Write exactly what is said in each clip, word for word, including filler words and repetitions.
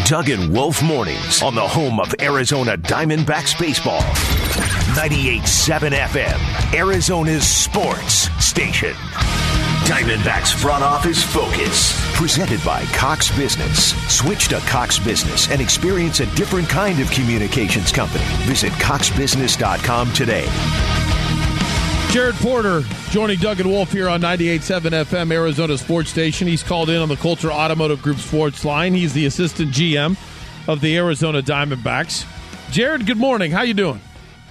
Doug and Wolf mornings on the home of Arizona Diamondbacks baseball. ninety-eight point seven F M, Arizona's sports station. Diamondbacks front office focus. Presented by Cox Business. Switch to Cox Business and experience a different kind of communications company. Visit cox business dot com today. Jared Porter joining Doug and Wolf here on ninety-eight point seven F M, Arizona Sports Station. He's called in on the Coulter Automotive Group Sports line. He's the assistant G M of the Arizona Diamondbacks. Jared, good morning. How you doing?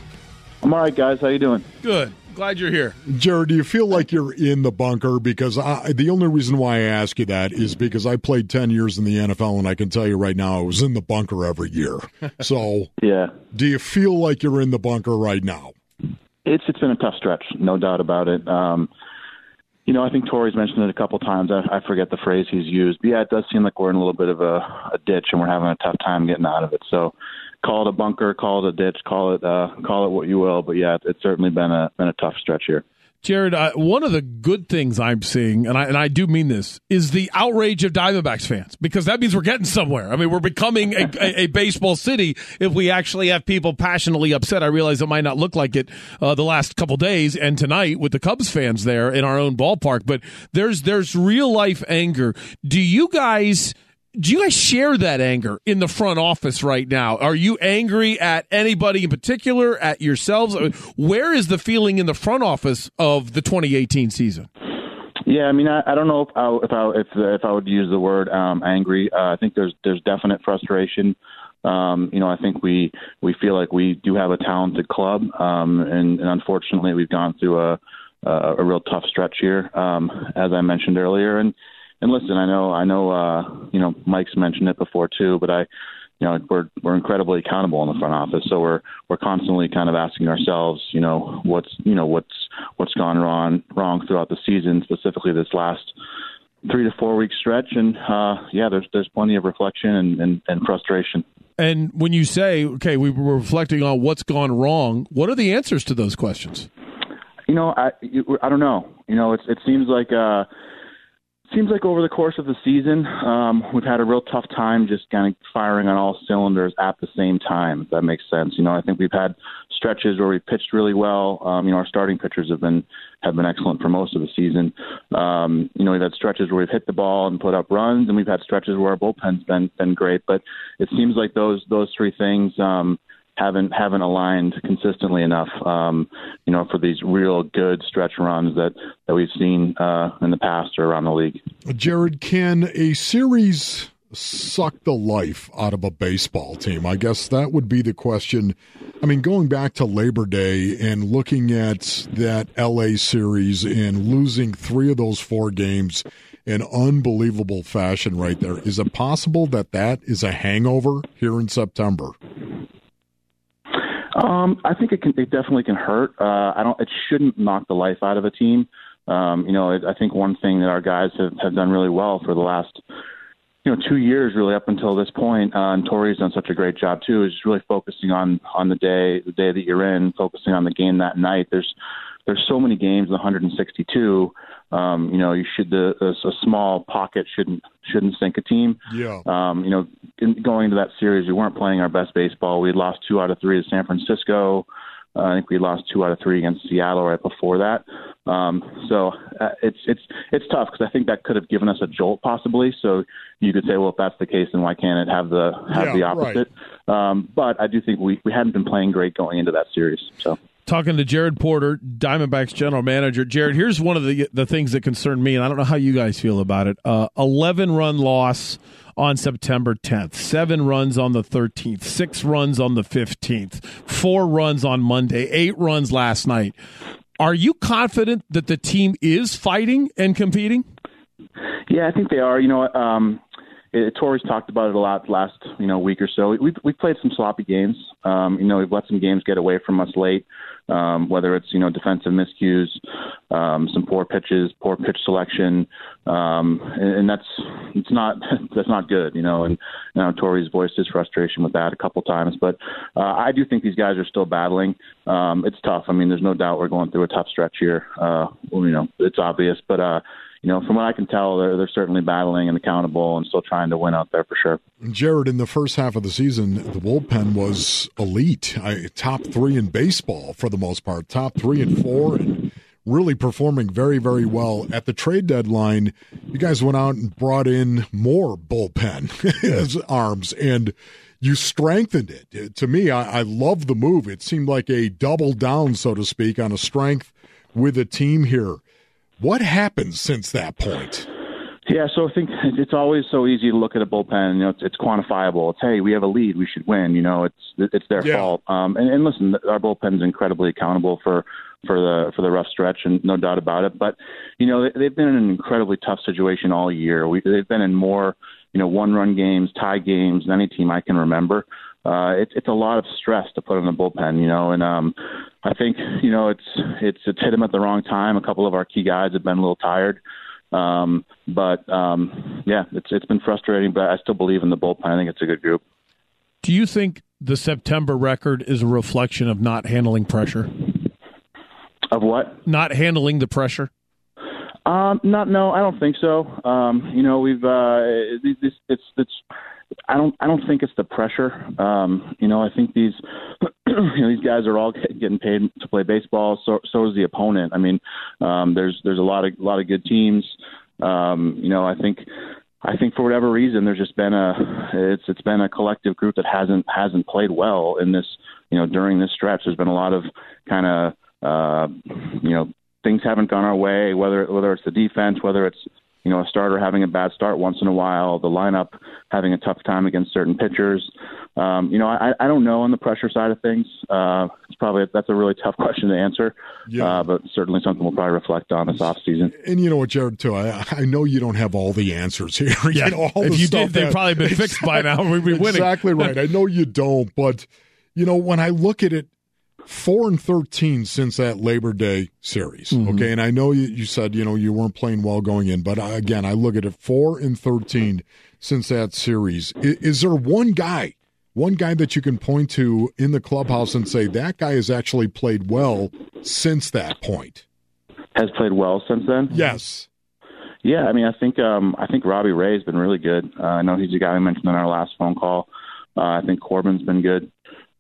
I'm all right, guys. How you doing? Good. Glad you're here. Jared, do you feel like you're in the bunker? Because I, the only reason why I ask you that is because I played ten years in the N F L, and I can tell you right now I was in the bunker every year. So yeah, do you feel like you're in the bunker right now? It's it's been a tough stretch, no doubt about it. Um, you know, I think Torrey's mentioned it a couple times. I, I forget the phrase he's used. But yeah, it does seem like we're in a little bit of a, a ditch, and we're having a tough time getting out of it. So call it a bunker, call it a ditch, call it uh, call it what you will. But yeah, it's certainly been a been a tough stretch here. Jared, uh, one of the good things I'm seeing, and I and I do mean this, is the outrage of Diamondbacks fans, because that means we're getting somewhere. I mean, we're becoming a, a, a baseball city if we actually have people passionately upset. I realize it might not look like it uh, the last couple days and tonight with the Cubs fans there in our own ballpark, but there's there's real life anger. Do you guys? Do you guys share that anger in the front office right now? Are you angry at anybody in particular, at yourselves? Where is the feeling in the front office of the twenty eighteen season? Yeah, I mean, I, I don't know if I, if I if if I would use the word um, angry. Uh, I think there's there's definite frustration. Um, you know, I think we we feel like we do have a talented club, um, and, and unfortunately, we've gone through a a, a real tough stretch here, um, as I mentioned earlier, and. And listen, I know, I know, uh, you know, Mike's mentioned it before too, but I, you know, we're we're incredibly accountable in the front office, so we're we're constantly kind of asking ourselves, you know, what's you know what's what's gone wrong wrong throughout the season, specifically this last three to four week stretch, and uh, yeah, there's there's plenty of reflection and, and, and frustration. And when you say, okay, we were reflecting on what's gone wrong, what are the answers to those questions? You know, I I don't know. You know, it's it seems like. Uh, Seems like over the course of the season, um, we've had a real tough time just kind of firing on all cylinders at the same time, if that makes sense. You know, I think we've had stretches where we pitched really well. Um, you know, our starting pitchers have been have been excellent for most of the season. Um, you know, we've had stretches where we've hit the ball and put up runs, and we've had stretches where our bullpen's been been great. But it seems like those those three things um, haven't haven't aligned consistently enough, um, you know, for these real good stretch runs that, that we've seen uh, in the past or around the league. Jared, can a series suck the life out of a baseball team? I guess that would be the question. I mean, going back to Labor Day and looking at that L A series and losing three of those four games in unbelievable fashion right there, is it possible that that is a hangover here in September? Um, I think it can. It definitely can hurt. Uh, I don't. It shouldn't knock the life out of a team. Um, you know, it, I think one thing that our guys have, have done really well for the last, you know, two years, really up until this point, uh, and Torrey's done such a great job too, is just really focusing on on the day, the day that you're in, focusing on the game that night. There's there's so many games, one hundred sixty-two. Um, you know, you should the a, a small pocket shouldn't shouldn't sink a team. Yeah. Um, you know, in, going into that series, we weren't playing our best baseball. We had lost two out of three to San Francisco. Uh, I think we lost two out of three against Seattle right before that. Um, so uh, it's it's it's tough because I think that could have given us a jolt possibly. So you could say, well, if that's the case, then why can't it have the have yeah, the opposite? Right. Um, but I do think we we hadn't been playing great going into that series. So. Talking to Jared Porter, Diamondbacks general manager. Jared, here's one of the the things that concern me, and I don't know how you guys feel about it. Uh, eleven-run loss on September tenth, seven runs on the thirteenth, six runs on the fifteenth, four runs on Monday, eight runs last night. Are you confident that the team is fighting and competing? Yeah, I think they are. You know, um, it, Torrey's talked about it a lot last you know week or so. We've we've played some sloppy games. Um, you know, we've let some games get away from us late. Um, whether it's, you know, defensive miscues, um, some poor pitches, poor pitch selection. Um, and, and that's, it's not, that's not good, you know, and, you know, Torrey's voiced his frustration with that a couple times, but, uh, I do think these guys are still battling. Um, it's tough. I mean, there's no doubt we're going through a tough stretch here. Uh, well, you know, it's obvious, but, uh, you know, from what I can tell, they're they're certainly battling and accountable and still trying to win out there for sure. Jared, in the first half of the season, the bullpen was elite, I, top three in baseball for the most part, top three and four, and really performing very, very well. At the trade deadline, you guys went out and brought in more bullpen as arms, and you strengthened it. To me, I, I love the move. It seemed like a double down, so to speak, on a strength with a team here. What happened since that point? Yeah, so I think it's always so easy to look at a bullpen. You know, it's, it's quantifiable. It's, hey, we have a lead, we should win. You know, it's it's their yeah. fault. Um, and, and listen, our bullpen's incredibly accountable for for the for the rough stretch, and no doubt about it. But you know, they, they've been in an incredibly tough situation all year. We, they've been in more, you know, one-run games, tie games than any team I can remember. Uh, it's it's a lot of stress to put in the bullpen, you know, and um, I think you know it's it's it's hit them at the wrong time. A couple of our key guys have been a little tired. Um, but, um, yeah, it's, it's been frustrating, but I still believe in the bullpen. I think it's a good group. Do you think the September record is a reflection of not handling pressure? Of what? Not handling the pressure? Um, not, no, I don't think so. Um, you know, we've, uh, it's, it's, it's, I don't, I don't think it's the pressure. Um, you know, I think these, you know, these guys are all getting paid to play baseball. So, so is the opponent. I mean, um, there's, there's a lot of, a lot of good teams. Um, you know, I think, I think for whatever reason, there's just been a, it's, it's been a collective group that hasn't, hasn't played well in this, you know, during this stretch. There's been a lot of kind of, uh, you know, things haven't gone our way, whether, whether it's the defense, whether it's, you know, a starter having a bad start once in a while, the lineup having a tough time against certain pitchers. Um, you know, I, I don't know on the pressure side of things. Uh, it's probably that's a really tough question to answer, yeah. uh, but certainly something we'll probably reflect on this offseason. And you know what, Jared, too, I, I know you don't have all the answers here. Yeah. You know, all if the you stuff did, they've that, probably been exactly, fixed by now. We'd be winning. Exactly right. I know you don't, but, you know, when I look at it, Four and thirteen since that Labor Day series, mm-hmm. okay? And I know you, you said, you know, you weren't playing well going in, but I, again, I look at it, four and thirteen since that series. Is, is there one guy, one guy that you can point to in the clubhouse and say, that guy has actually played well since that point? Has played well since then? Yes. Yeah, I mean, I think um, I think Robbie Ray's been really good. Uh, I know he's a guy we mentioned in our last phone call. Uh, I think Corbin's been good.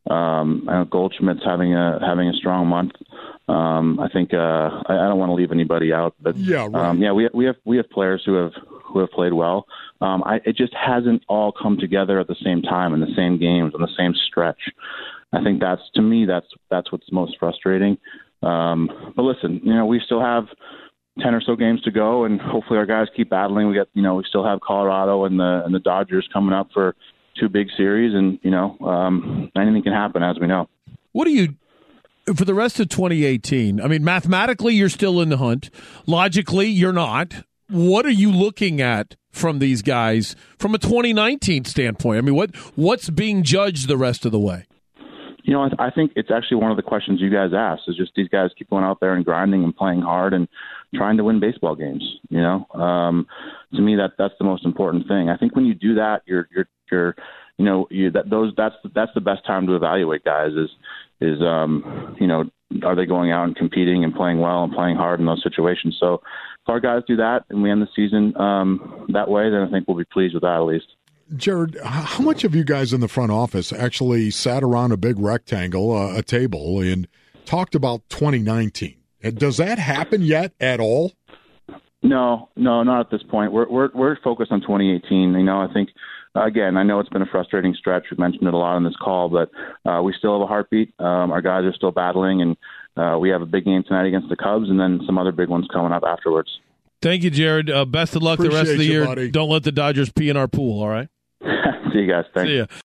Um, I know Goldschmidt's having a having a strong month. Um, I think uh, I, I don't want to leave anybody out, but yeah, right. um, yeah, we we have we have players who have who have played well. Um, I, it just hasn't all come together at the same time in the same games on the same stretch. I think that's to me that's that's what's most frustrating. Um, but listen, you know, we still have ten or so games to go, and hopefully our guys keep battling. We got you know we still have Colorado and the and the Dodgers coming up for two big series, and you know um, anything can happen, as we know. What do you for the rest of twenty eighteen? I mean, mathematically, you're still in the hunt. Logically, you're not. What are you looking at from these guys from a twenty nineteen standpoint? I mean, what what's being judged the rest of the way? You know, I, th- I think it's actually one of the questions you guys asked is just these guys keep going out there and grinding and playing hard and trying to win baseball games. You know, um, to me, that that's the most important thing. I think when you do that, you're you're you're you know you that those that's that's the best time to evaluate guys is is um, you know are they going out and competing and playing well and playing hard in those situations. So if our guys do that and we end the season um, that way, then I think we'll be pleased with that at least. Jared, how much of you guys in the front office actually sat around a big rectangle, uh, a table, and talked about twenty nineteen? Does that happen yet at all? No, no, not at this point. We're we're we're focused on twenty eighteen. You know, I think again, I know it's been a frustrating stretch. We've mentioned it a lot on this call, but uh, we still have a heartbeat. Um, our guys are still battling, and uh, we have a big game tonight against the Cubs, and then some other big ones coming up afterwards. Thank you, Jared. Uh, best of luck Appreciate the rest of the you, year. buddy. Don't let the Dodgers pee in our pool. All right. See you guys. Thanks. See ya.